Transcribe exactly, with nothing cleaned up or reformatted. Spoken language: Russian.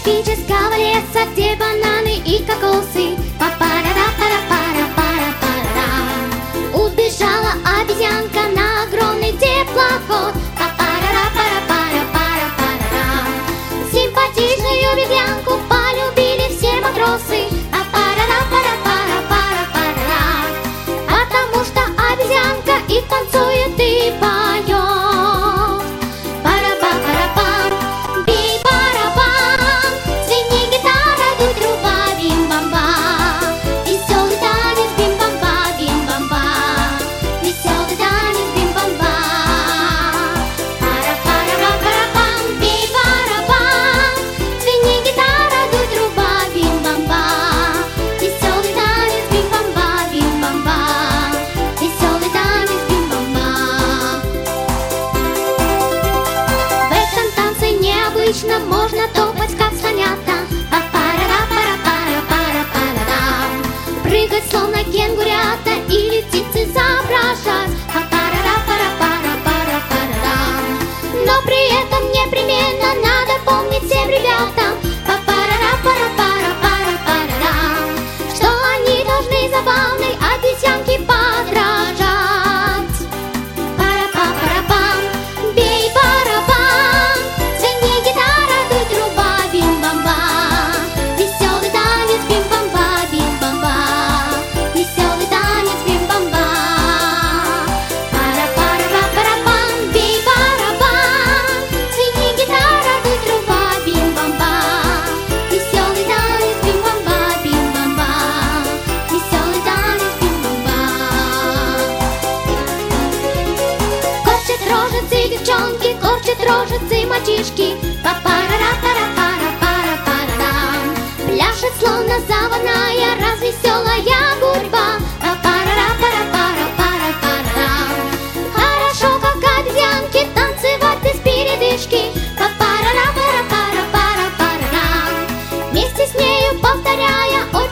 тропического леса, где бананы и кокосы. Па-пара-ра-пара-пара-пара-пара. Убежала обезьянка на огромный теплоход. Па-пара-ра-пара-пара-пара-пара. Симпатичную обезьянку полюбили все матросы. Па-пара-ра-пара-пара-пара-пара. Потому что обезьянка и танцует, и поет. Пара-па-пара-пам, бей барабан, звени гитара, дуй труба, бим-бам-ба. Веселый танец, бим-бам-ба, бим-бам-ба. Веселый танец, бим-бам-ба. Пара-пара-ра-пара-пам, бей барабан, звени гитара, дуй труба, бим-бам-ба. Веселый танец, бим-бам-ба, бим-бам-ба. Веселый танец, бим-бам-ба. В этом танце необычно можно топать, как слонята. Па-пара-ра-пара-пара-пара-пара-рам. Прыгать, словно кенгурята, или птицы изображать. Па-пара-ра-пара-пара-пара-пара-рам. Но при этом непременно надо помнить всем ребятам. Па-пара-ра-пара-пара-пара-пара-рам. Что они должны забавной обезьянке подражать. Пара-па-пара-пам, бей барабан, звени гитара, дуй труба, бим-бам-ба. Веселый танец, бим-бам-ба, бим-бам-ба. Веселый танец, бим-бам-ба. Пара-пара-ра-пара-пам, бей барабан, звени гитара, дуй труба, бим-бам-ба. Веселый танец, бим-бам-ба, бим-бам-ба. Веселый танец, бим-бам-ба. Корчат рожицы девчонки, корчат рожицы мальчишки. Па-пара-ра-пара-пара-пара-пара-рам. Пляшет, словно заводная развеселая гурьба. Па-пара-ра-пара-пара-пара-пара-рам. Хорошо, как обезьянки, танцевать без передышки. Па-пара-ра-пара-пара-пара-пара-рам. Вместе с нею повторяя